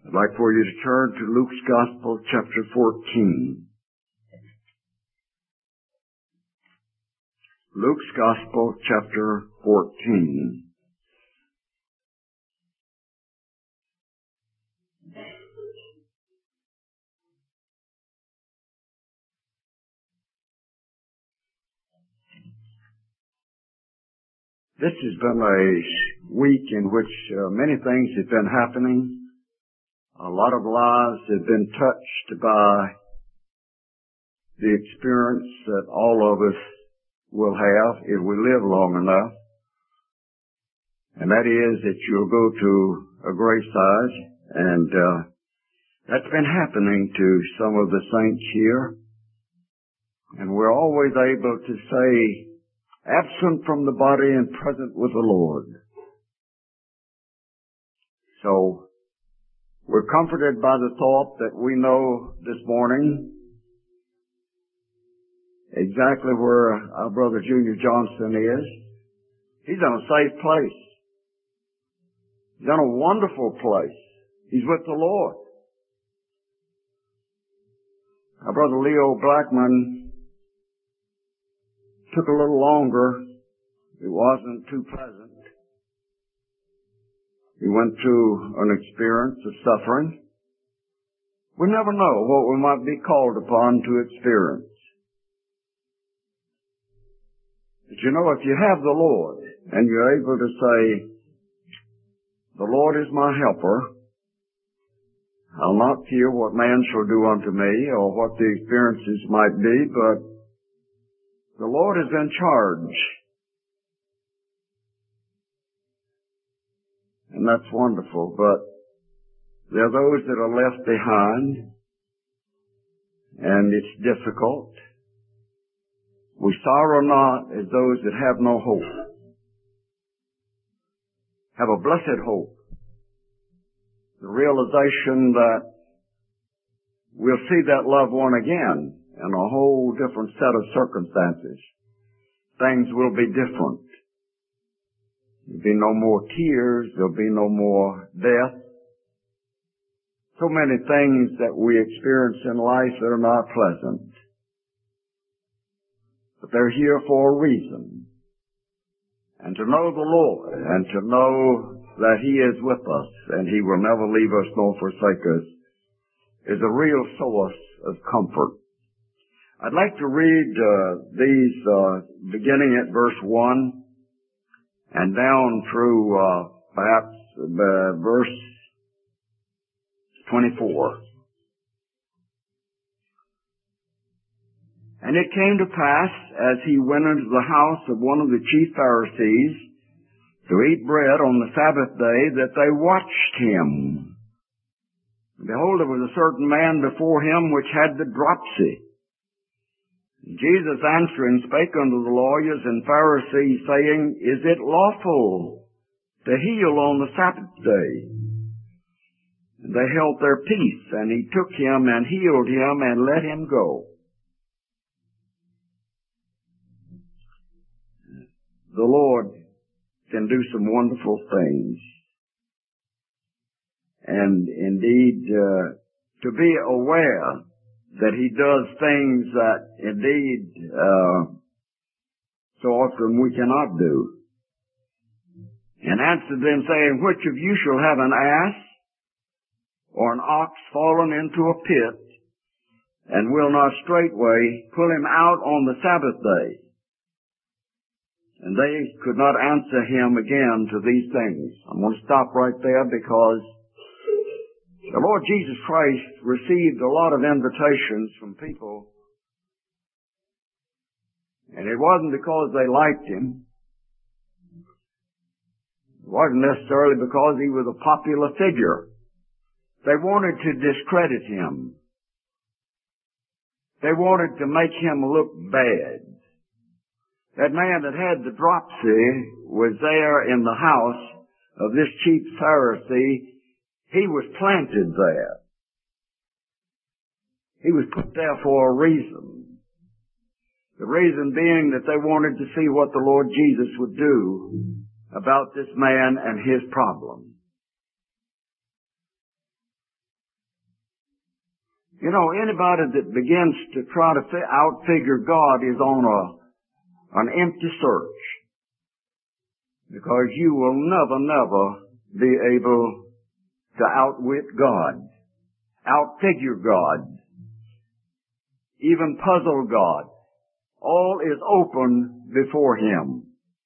I'd like for you to turn to Luke's Gospel, chapter 14. Luke's Gospel, chapter 14. This has been a week in which many things have been happening. A lot of lives have been touched by the experience that all of us will have if we live long enough. And that is that you'll go to a graveside, and that's been happening to some of the saints here. And we're always able to say, absent from the body and present with the Lord. So, we're comforted by the thought that we know this morning exactly where our brother Junior Johnson is. He's in a safe place. He's in a wonderful place. He's with the Lord. Our brother Leo Blackman took a little longer. It wasn't too pleasant. He went through an experience of suffering. We never know what we might be called upon to experience. But you know, if you have the Lord and you're able to say, the Lord is my helper, I'll not fear what man shall do unto me or what the experiences might be, but the Lord is in charge. And that's wonderful, but there are those that are left behind, and it's difficult. We sorrow not as those that have no hope. Have a blessed hope. The realization that we'll see that loved one again in a whole different set of circumstances. Things will be different. There'll be no more tears. There'll be no more death. So many things that we experience in life that are not pleasant. But they're here for a reason. And to know the Lord and to know that He is with us and He will never leave us nor forsake us is a real source of comfort. I'd like to read these beginning at verse 1 and down through perhaps verse 24. And it came to pass, as he went into the house of one of the chief Pharisees to eat bread on the Sabbath day, that they watched him. And behold, there was a certain man before him which had the dropsy. Jesus answering spake unto the lawyers and Pharisees, saying, Is it lawful to heal on the Sabbath day? And they held their peace, and he took him and healed him and let him go. The Lord can do some wonderful things. And indeed, to be aware that He does things that indeed so often we cannot do. And answered them, saying, Which of you shall have an ass or an ox fallen into a pit, and will not straightway pull him out on the Sabbath day? And they could not answer him again to these things. I'm going to stop right there because the Lord Jesus Christ received a lot of invitations from people, and it wasn't because they liked Him. It wasn't necessarily because He was a popular figure. They wanted to discredit Him. They wanted to make Him look bad. That man that had the dropsy was there in the house of this chief Pharisee. He was planted there. He was put there for a reason. The reason being that they wanted to see what the Lord Jesus would do about this man and his problem. You know, anybody that begins to try to outfigure God is on an empty search. Because you will never be able to outwit God, outfigure God, even puzzle God. All is open before Him.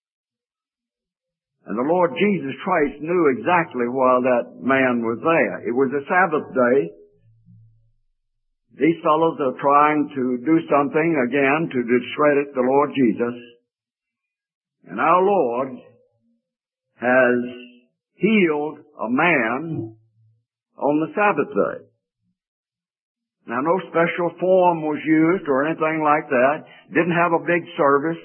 And the Lord Jesus Christ knew exactly why that man was there. It was a Sabbath day. These fellows are trying to do something again to discredit the Lord Jesus. And our Lord has healed a man on the Sabbath day. Now, no special form was used or anything like that. Didn't have a big service.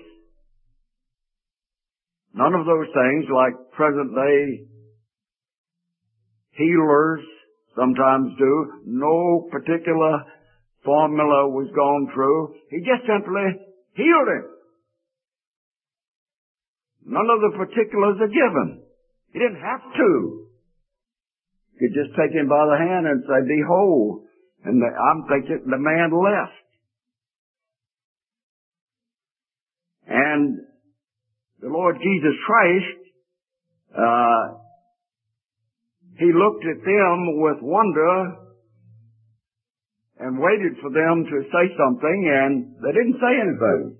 None of those things like present-day healers sometimes do. No particular formula was gone through. He just simply healed him. None of the particulars are given. He didn't have to. He could just take him by the hand and say, "Be whole." And I'm thinking the man left. And the Lord Jesus Christ, He looked at them with wonder and waited for them to say something, and they didn't say anything.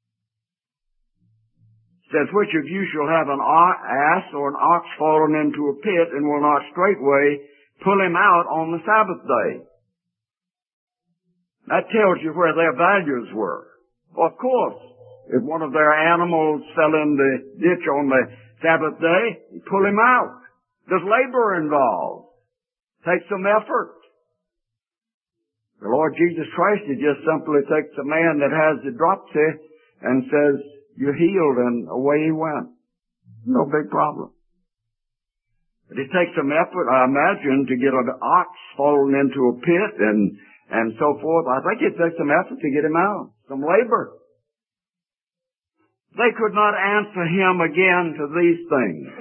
It says, "Which of you shall have an ass or an ox fallen into a pit and will not straightway pull him out on the Sabbath day?" That tells you where their values were. Well, of course, if one of their animals fell in the ditch on the Sabbath day, you pull him out. There's labor involved. Takes some effort. The Lord Jesus Christ, He just simply takes a man that has the dropsy and says, "You're healed," and away he went. No big problem. But it takes some effort, I imagine, to get an ox fallen into a pit and so forth. I think it takes some effort to get him out. Some labor. They could not answer Him again to these things.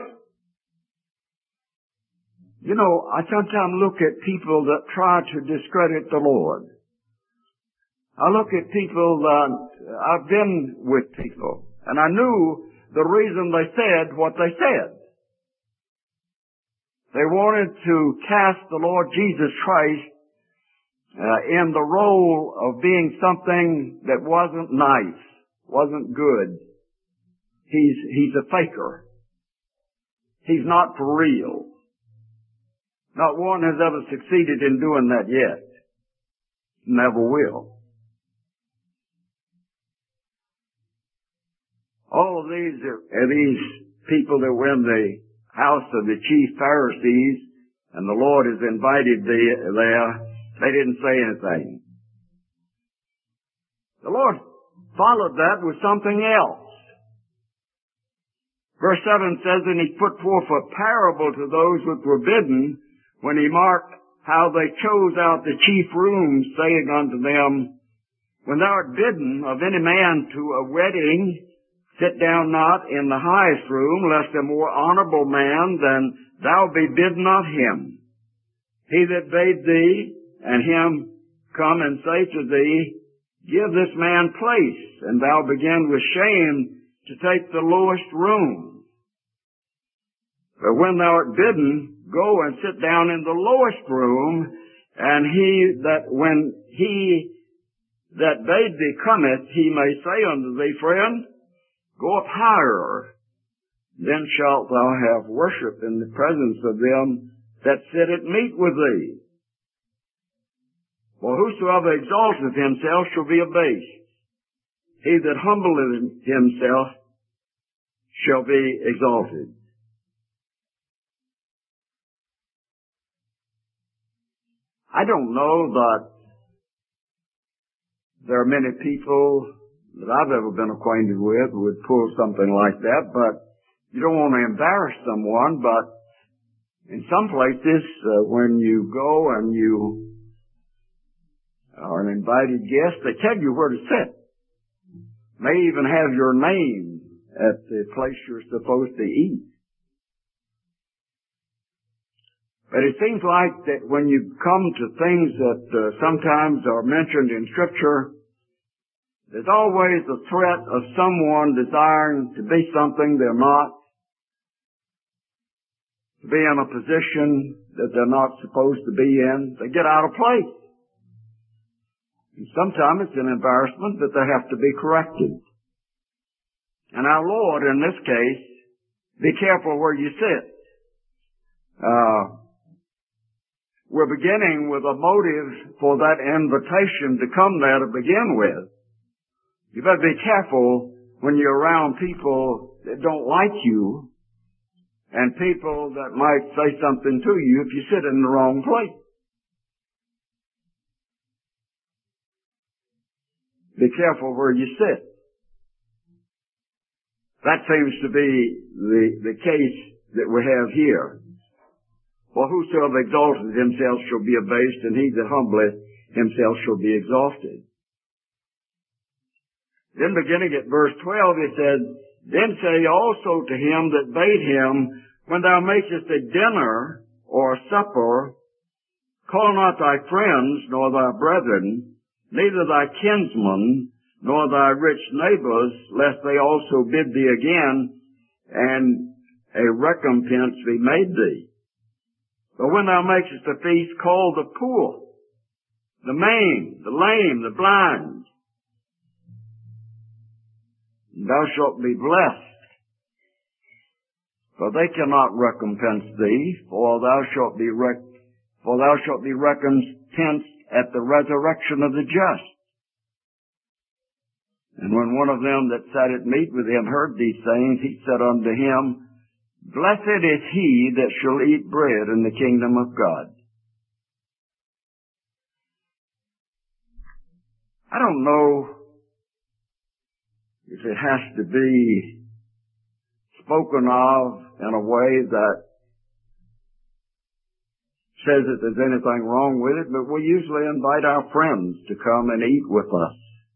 You know, I sometimes look at people that try to discredit the Lord. I look at people that I've been with people, and I knew the reason they said what they said. They wanted to cast the Lord Jesus Christ in the role of being something that wasn't nice, wasn't good. He's a faker. He's not for real. Not one has ever succeeded in doing that yet. Never will. All of these are these people that were in the house of the chief Pharisees, and the Lord is invited there. They didn't say anything. The Lord followed that with something else. Verse 7 says, "And He put forth a parable to those which were bidden, when He marked how they chose out the chief rooms, saying unto them, When thou art bidden of any man to a wedding, sit down not in the highest room, lest a more honorable man than thou be bidden of him. He that bade thee, and him come and say to thee, Give this man place, and thou begin with shame to take the lowest room. But when thou art bidden, go and sit down in the lowest room, and when he that bade thee cometh, he may say unto thee, Friend, go up higher. Then shalt thou have worship in the presence of them that sit at meat with thee. For whosoever exalteth himself shall be abased. He that humbleth himself shall be exalted. I don't know that there are many people that I've ever been acquainted with who would pull something like that, but you don't want to embarrass someone. But in some places, when you go and you are an invited guest, they tell you where to sit. May even have your name at the place you're supposed to eat. But it seems like that when you come to things that sometimes are mentioned in Scripture, there's always the threat of someone desiring to be something they're not, to be in a position that they're not supposed to be in. They get out of place. And sometimes it's an embarrassment that they have to be corrected. And our Lord, in this case, be careful where you sit. We're beginning with a motive for that invitation to come there to begin with. You better be careful when you're around people that don't like you and people that might say something to you if you sit in the wrong place. Be careful where you sit. That seems to be the case that we have here. For whosoever exalteth himself shall be abased, and he that humbleth himself shall be exalted. Then beginning at verse 12, it said, Then say also to him that bade him, When thou makest a dinner or a supper, call not thy friends, nor thy brethren, neither thy kinsmen, nor thy rich neighbors, lest they also bid thee again, and a recompense be made thee. But when thou makest a feast, call the poor, the maimed, the lame, the blind. Thou shalt be blessed, for they cannot recompense thee, for thou shalt be recompensed at the resurrection of the just. And when one of them that sat at meat with him heard these things, he said unto him, Blessed is he that shall eat bread in the kingdom of God. I don't know if it has to be spoken of in a way that says that there's anything wrong with it, but we usually invite our friends to come and eat with us.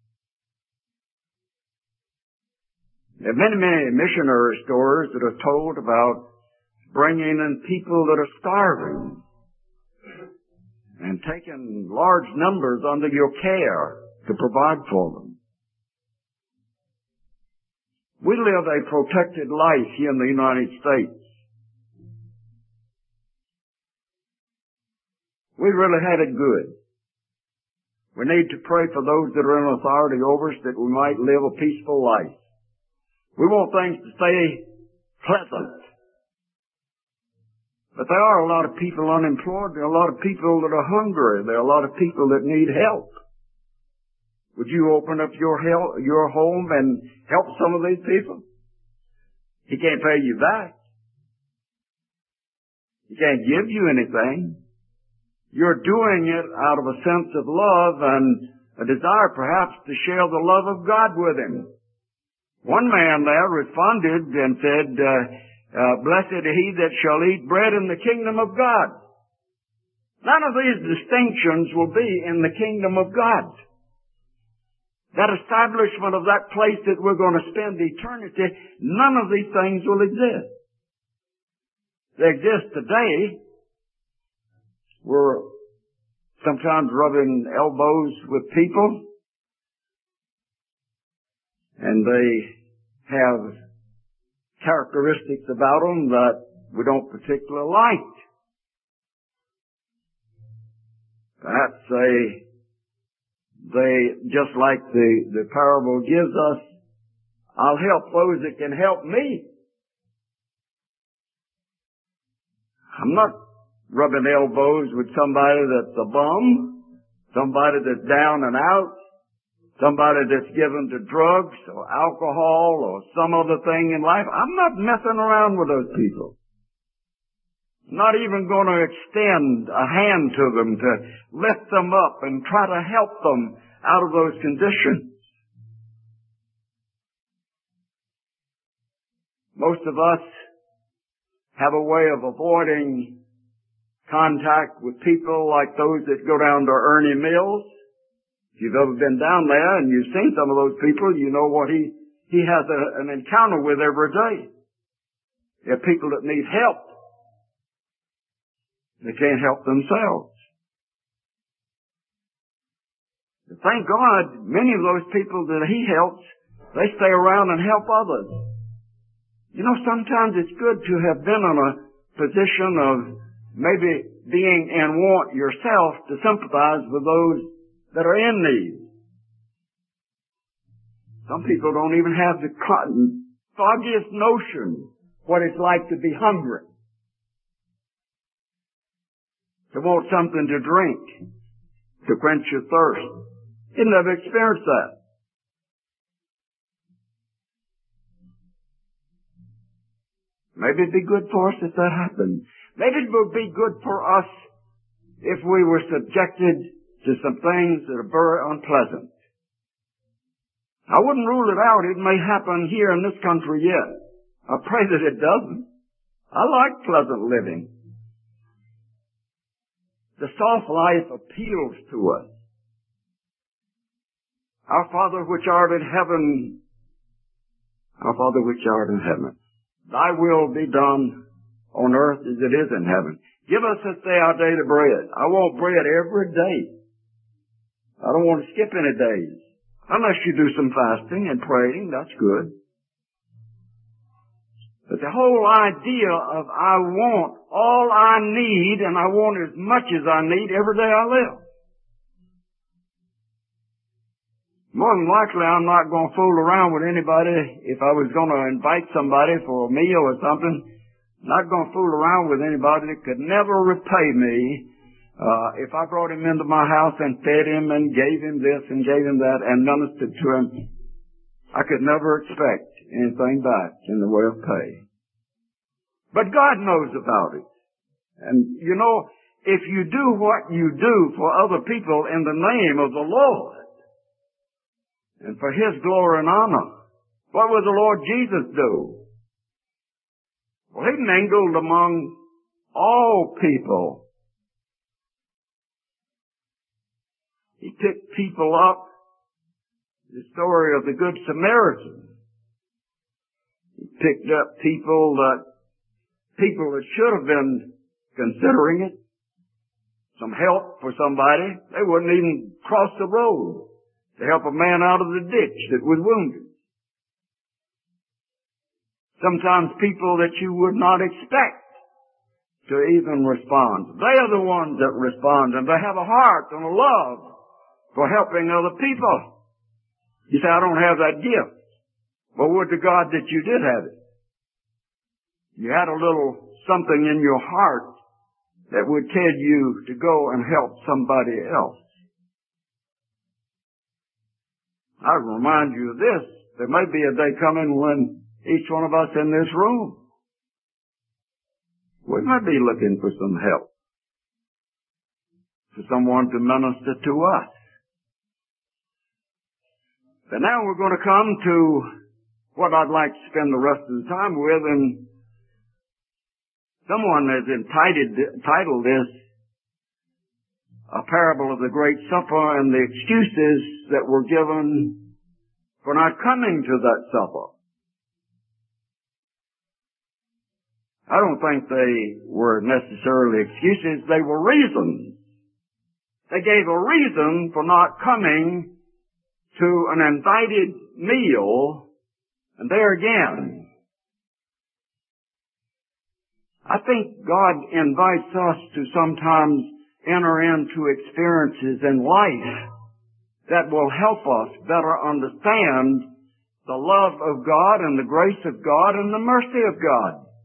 There are many, many missionary stories that are told about bringing in people that are starving and taking large numbers under your care to provide for them. We live a protected life here in the United States. We really had it good. We need to pray for those that are in authority over us that we might live a peaceful life. We want things to stay pleasant. But there are a lot of people unemployed. There are a lot of people that are hungry. There are a lot of people that need help. Would you open up your home and help some of these people? He can't pay you back. He can't give you anything. You're doing it out of a sense of love and a desire perhaps to share the love of God with him. One man there responded and said, Blessed is he that shall eat bread in the kingdom of God. None of these distinctions will be in the kingdom of God. That establishment of that place that we're going to spend eternity, none of these things will exist. They exist today. We're sometimes rubbing elbows with people, and they have characteristics about them that we don't particularly like. Perhaps they just like the parable gives us, I'll help those that can help me. I'm not rubbing elbows with somebody that's a bum, somebody that's down and out, somebody that's given to drugs or alcohol or some other thing in life. I'm not messing around with those people. I'm not even going to extend a hand to them to lift them up and try to help them out of those conditions. Most of us have a way of avoiding contact with people like those that go down to Ernie Mills. If you've ever been down there and you've seen some of those people, you know what he has an encounter with every day. There are people that need help. They can't help themselves. But thank God, many of those people that he helps, they stay around and help others. You know, sometimes it's good to have been in a position of maybe being in want yourself to sympathize with those that are in need. Some people don't even have the foggiest notion what it's like to be hungry, to want something to drink, to quench your thirst. You never experienced that. Maybe it'd be good for us if that happened. Maybe it would be good for us if we were subjected to some things that are very unpleasant. I wouldn't rule it out. It may happen here in this country yet. I pray that it doesn't. I like pleasant living. The soft life appeals to us. Our Father which art in heaven, thy will be done on earth as it is in heaven. Give us this day our daily bread. I want bread every day. I don't want to skip any days. Unless you do some fasting and praying, that's good. But the whole idea of I want all I need and I want as much as I need every day I live. More than likely I'm not going to fool around with anybody. If I was going to invite somebody for a meal or something, not going to fool around with anybody that could never repay me. If I brought him into my house and fed him and gave him this and gave him that and ministered to him, I could never expect anything back in the way of pay. But God knows about it. And you know, if you do what you do for other people in the name of the Lord and for His glory and honor, what would the Lord Jesus do? Well, He mingled among all people. He picked people up. The story of the Good Samaritan. He picked up people that should have been considering it. Some help for somebody. They wouldn't even cross the road to help a man out of the ditch that was wounded. Sometimes people that you would not expect to even respond. They are the ones that respond, and they have a heart and a love for helping other people. You say, I don't have that gift. Well, would to God that you did have it. You had a little something in your heart that would tell you to go and help somebody else. I remind you of this. There may be a day coming when each one of us in this room, we might be looking for some help, for someone to minister to us. But now we're going to come to what I'd like to spend the rest of the time with, and someone has entitled this A Parable of the Great Supper and the excuses that were given for not coming to that supper. I don't think they were necessarily excuses, they were reasons. They gave a reason for not coming to an invited meal, and there again, I think God invites us to sometimes enter into experiences in life that will help us better understand the love of God and the grace of God and the mercy of God.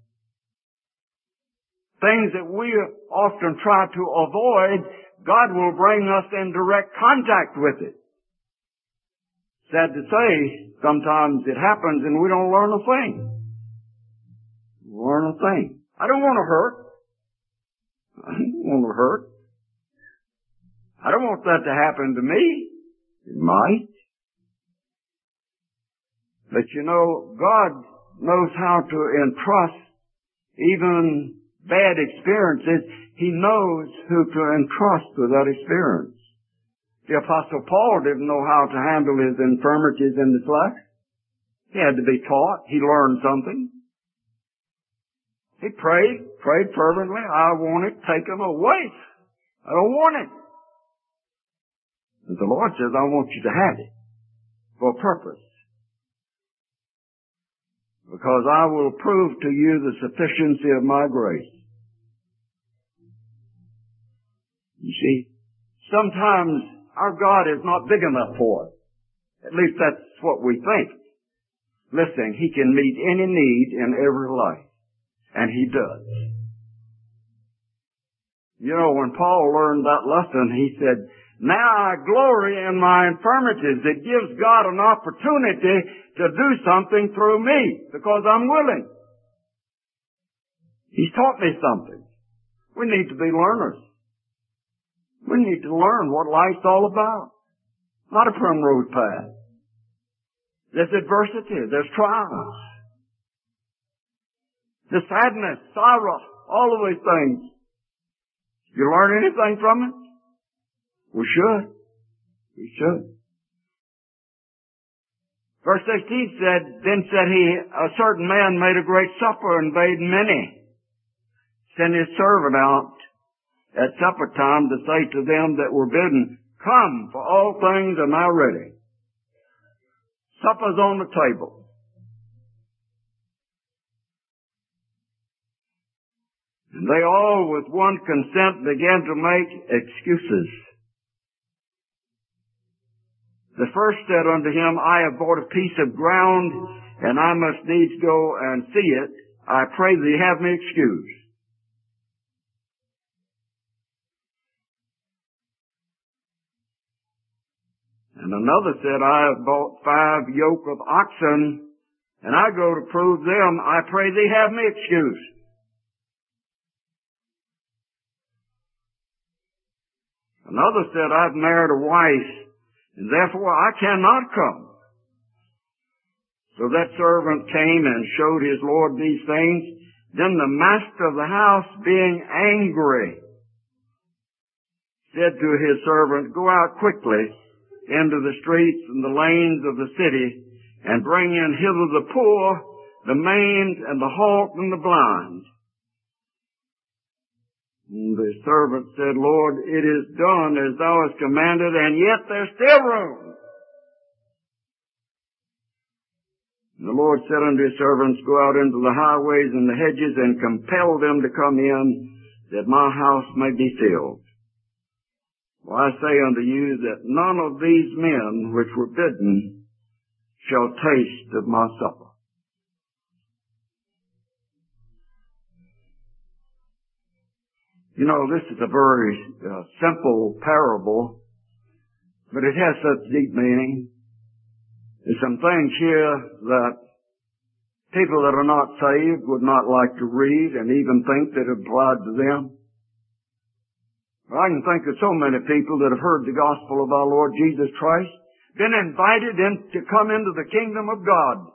Things that we often try to avoid, God will bring us in direct contact with it. Sad to say, sometimes it happens and we don't learn a thing. I don't want to hurt. I don't want that to happen to me. It might. But you know, God knows how to entrust even bad experiences. He knows who to entrust with that experience. The Apostle Paul didn't know how to handle his infirmities in the flesh. He had to be taught. He learned something. He prayed fervently, I want it taken away. I don't want it. And the Lord says, I want you to have it for a purpose. Because I will prove to you the sufficiency of my grace. You see, sometimes our God is not big enough for us. At least that's what we think. Listen, He can meet any need in every life. And He does. You know, when Paul learned that lesson, he said, now I glory in my infirmities. It gives God an opportunity to do something through me because I'm willing. He's taught me something. We need to be learners. We need to learn what life's all about. Not a primrose path. There's adversity. There's trials. There's sadness, sorrow, all of these things. You learn anything from it? We should. We should. Verse 16 then said he, a certain man made a great supper and bade many. Sent his servant out at supper time to say to them that were bidden, come, for all things are now ready. Supper's on the table. And they all with one consent began to make excuses. The first said unto him, I have bought a piece of ground, and I must needs go and see it. I pray thee have me excused. And another said, I have bought 5 yoke of oxen, and I go to prove them. I pray thee have me excused. Another said, I've married a wife, and therefore I cannot come. So that servant came and showed his Lord these things. Then the master of the house, being angry, said to his servant, go out quickly into the streets and the lanes of the city, and bring in hither the poor, the maimed, and the halt, and the blind. And the servant said, Lord, it is done as thou hast commanded, and yet there's still room. And the Lord said unto his servants, go out into the highways and the hedges, and compel them to come in, that my house may be filled. For I say unto you that none of these men which were bidden shall taste of my supper. You know, this is a very simple parable, but it has such deep meaning. There's some things here that people that are not saved would not like to read and even think that it applied to them. But I can think of so many people that have heard the gospel of our Lord Jesus Christ, been invited to come into the kingdom of God,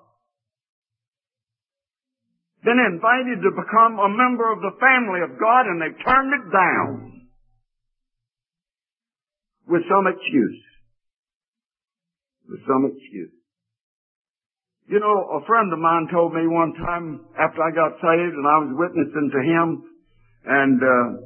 been invited to become a member of the family of God, and they've turned it down with some excuse. With some excuse. You know, a friend of mine told me one time after I got saved and I was witnessing to him, and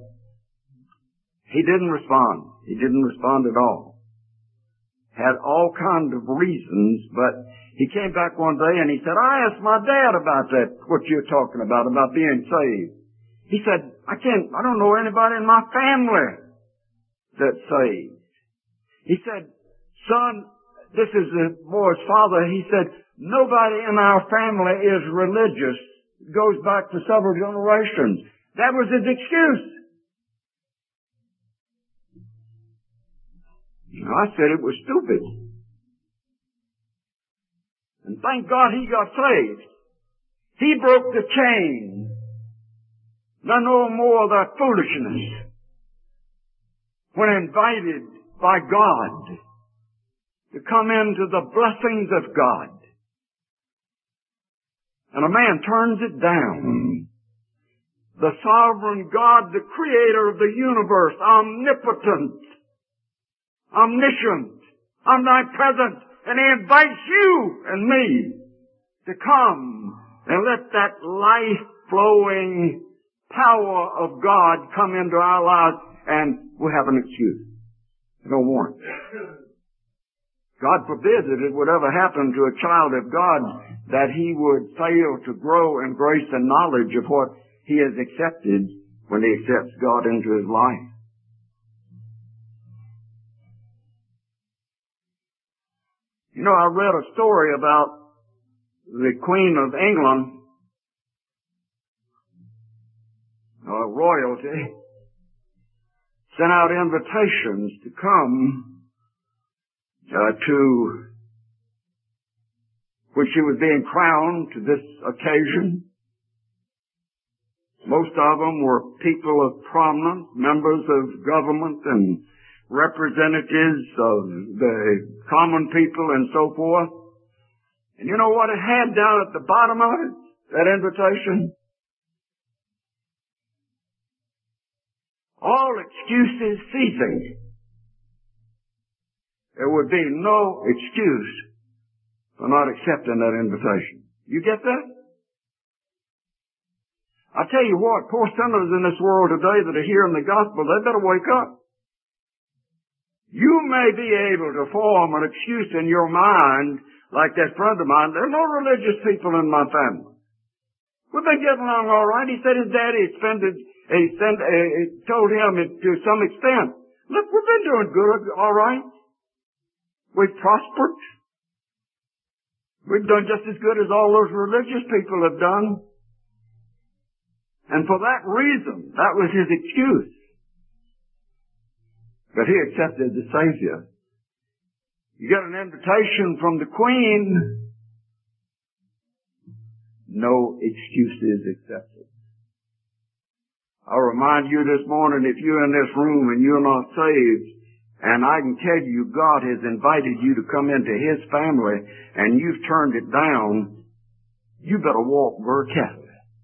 he didn't respond. He didn't respond at all. Had all kinds of reasons, but he came back one day and he said, I asked my dad about that, what you're talking about being saved. He said, I don't know anybody in my family that's saved. He said, son, this is the boy's father. He said, nobody in our family is religious. It goes back to several generations. That was his excuse. I said it was stupid. And thank God he got saved. He broke the chain. No more of that foolishness. When invited by God to come into the blessings of God. And a man turns it down. The sovereign God, the creator of the universe, omnipotent, omniscient, omnipresent, and he invites you and me to come and let that life flowing power of God come into our lives, and we have an excuse. No more. God forbid that it would ever happen to a child of God that he would fail to grow in grace and knowledge of what he has accepted when he accepts God into his life. You know, I read a story about the Queen of England, royalty, sent out invitations to come to when she was being crowned to this occasion. Most of them were people of prominence, members of government and representatives of the common people and so forth. And you know what it had down at the bottom of it, that invitation? All excuses ceasing. There would be no excuse for not accepting that invitation. You get that? I tell you what, poor sinners in this world today that are hearing the gospel, they better wake up. You may be able to form an excuse in your mind, like that friend of mine. There are no religious people in my family. We've been getting along all right. He said his daddy told him to some extent, look, we've been doing good, all right. We've prospered. We've done just as good as all those religious people have done. And for that reason, that was his excuse. But he accepted the Savior. You get an invitation from the Queen, no excuses accepted. I'll remind you this morning, if you're in this room and you're not saved, and I can tell you God has invited you to come into His family and you've turned it down, you better walk very carefully.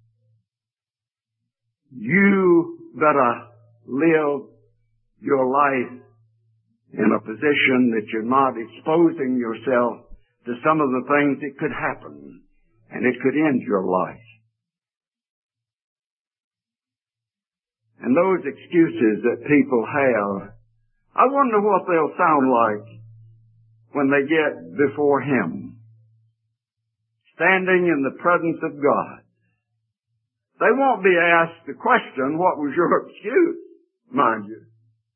You better live your life in a position that you're not exposing yourself to some of the things that could happen, and it could end your life. And those excuses that people have, I wonder what they'll sound like when they get before Him, standing in the presence of God. They won't be asked the question, what was your excuse, mind you.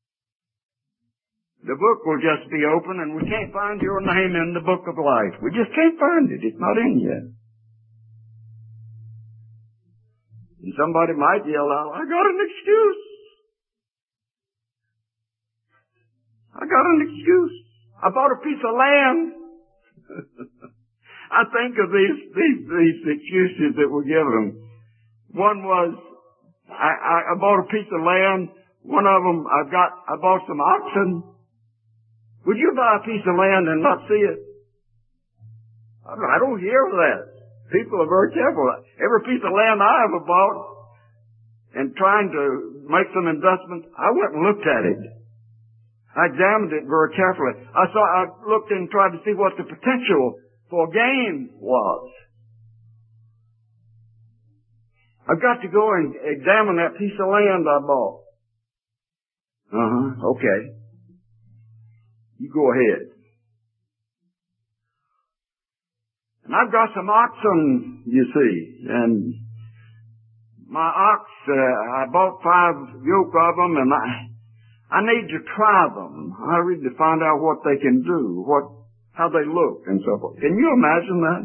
The book will just be open and we can't find your name in the book of life. We just can't find it. It's not in yet. And somebody might yell out, I got an excuse. I got an excuse. I bought a piece of land. I think of these excuses that were given. One was, I bought a piece of land. One of them, I bought some oxen. Would you buy a piece of land and not see it? I don't hear that. People are very careful. Every piece of land I ever bought and trying to make some investments, I went and looked at it. I examined it very carefully. I looked and tried to see what the potential for gain was. I've got to go and examine that piece of land I bought. Okay. You go ahead. And I've got some oxen, you see, and my ox, I bought 5 yoke of them, and I need to try them. I need to find out what they can do, how they look, and so forth. Can you imagine that?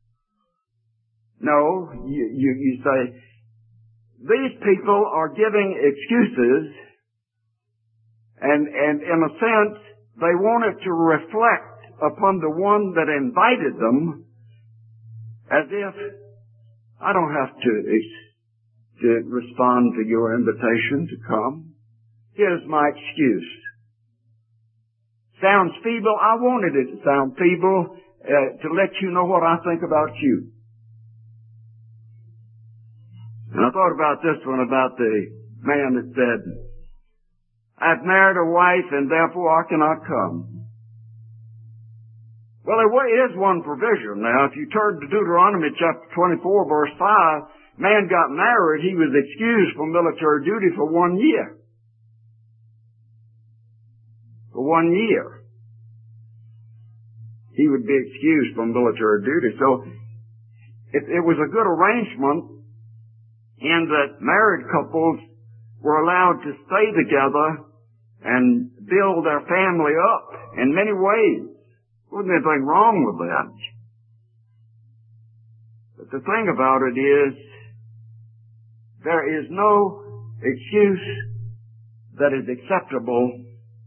No, you say, these people are giving excuses, and in a sense, they want it to reflect upon the one that invited them, as if I don't have to respond to your invitation to come. Here's my excuse. Sounds feeble. I wanted it to sound feeble to let you know what I think about you. And I thought about this one, about the man that said, I've married a wife and therefore I cannot come. Well, there is one provision. Now, if you turn to Deuteronomy chapter 24, verse 5, man got married, he was excused from military duty for 1 year. For 1 year. He would be excused from military duty. So it was a good arrangement in that married couples were allowed to stay together and build their family up in many ways. There wasn't anything wrong with that. But the thing about it is, there is no excuse that is acceptable.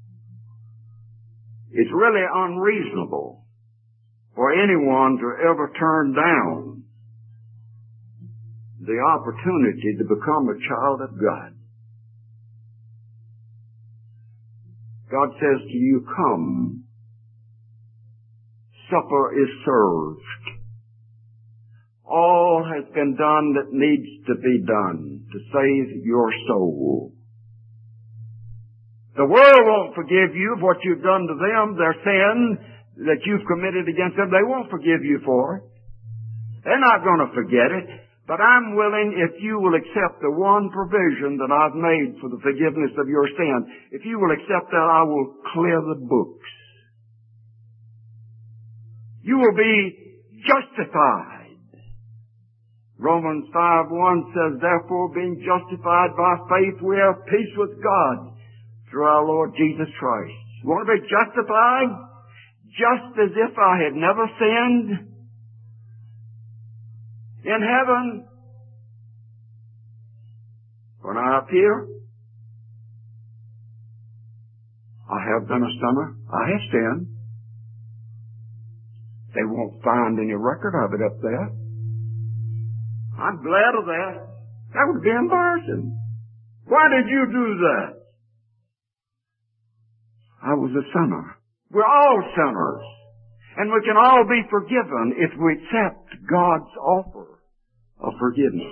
It's really unreasonable for anyone to ever turn down the opportunity to become a child of God. God says to you, come. Supper is served. All has been done that needs to be done to save your soul. The world won't forgive you of what you've done to them, their sin that you've committed against them. They won't forgive you for it. They're not going to forget it. But I'm willing, if you will accept the one provision that I've made for the forgiveness of your sin, if you will accept that, I will clear the books. You will be justified. Romans 5:1 says, therefore, being justified by faith, we have peace with God through our Lord Jesus Christ. You want to be justified? Just as if I had never sinned? In heaven, when I appear, I have been a sinner. I have sinned. They won't find any record of it up there. I'm glad of that. That would be embarrassing. Why did you do that? I was a sinner. We're all sinners. And we can all be forgiven if we accept God's offer of forgiveness.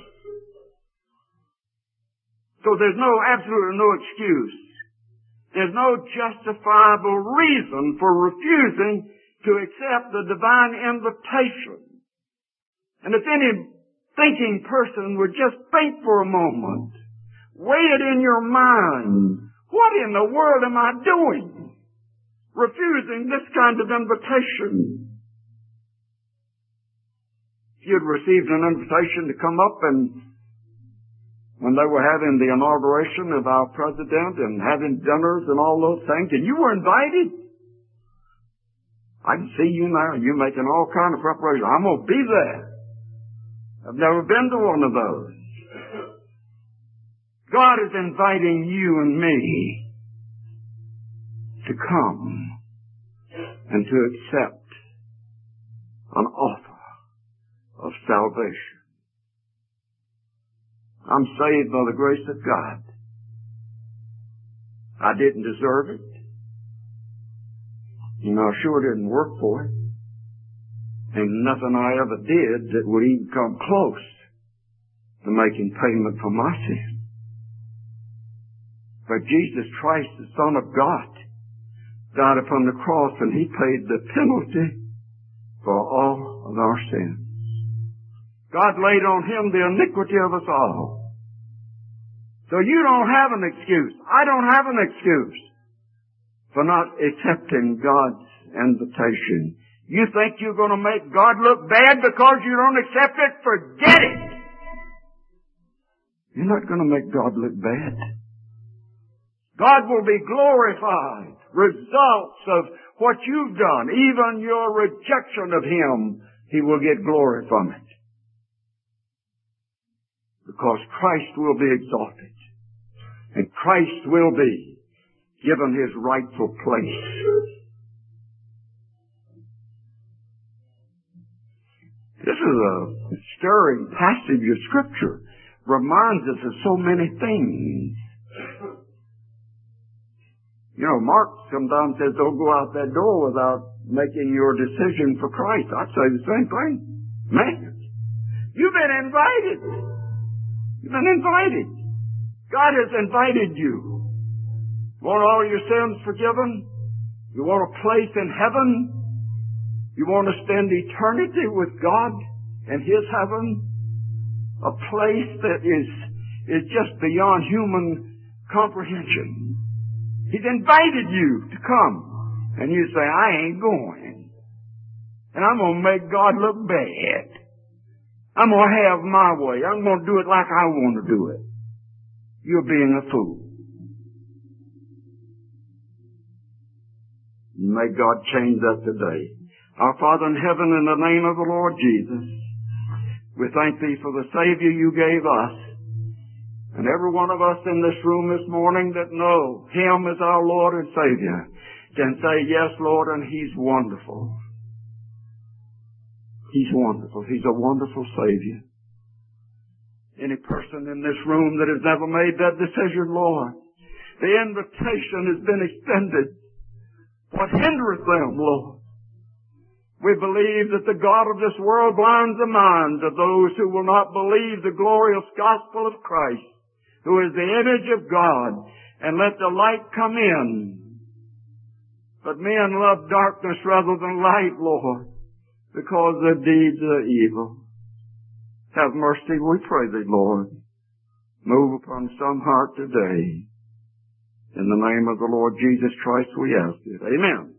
So there's absolutely no excuse. There's no justifiable reason for refusing to accept the divine invitation. And if any thinking person would just think for a moment, weigh it in your mind, what in the world am I doing? Refusing this kind of invitation. If you'd received an invitation to come up and when they were having the inauguration of our president and having dinners and all those things, and you were invited, I can see you now, you making all kind of preparations. I'm going to be there. I've never been to one of those. God is inviting you and me to come and to accept an offer of salvation. I'm saved by the grace of God. I didn't deserve it. And I sure didn't work for it. And nothing I ever did that would even come close to making payment for my sin. But Jesus Christ, the Son of God, died upon the cross and He paid the penalty for all of our sins. God laid on Him the iniquity of us all. So you don't have an excuse. I don't have an excuse for not accepting God's invitation. You think you're going to make God look bad because you don't accept it? Forget it! You're not going to make God look bad. God will be glorified. Results of what you've done, even your rejection of Him, He will get glory from it. Because Christ will be exalted. And Christ will be given His rightful place. This is a stirring passage of Scripture. Reminds us of so many things. You know, Mark sometimes says, don't go out that door without making your decision for Christ. I'd say the same thing. Man, you've been invited. You've been invited. God has invited you. You want all your sins forgiven? You want a place in heaven? You want to spend eternity with God in His heaven? a place that is just beyond human comprehension. He's invited you to come, and you say, I ain't going. And I'm going to make God look bad. I'm going to have my way. I'm going to do it like I want to do it. You're being a fool. May God change that today. Our Father in heaven, in the name of the Lord Jesus, we thank Thee for the Savior You gave us. And every one of us in this room this morning that know Him as our Lord and Savior can say, yes, Lord, and He's wonderful. He's wonderful. He's a wonderful Savior. Any person in this room that has never made that decision, Lord, the invitation has been extended. What hindereth them, Lord? We believe that the God of this world blinds the minds of those who will not believe the glorious gospel of Christ, who is the image of God, and let the light come in. But men love darkness rather than light, Lord, because their deeds are evil. Have mercy, we pray Thee, Lord. Move upon some heart today. In the name of the Lord Jesus Christ we ask it. Amen.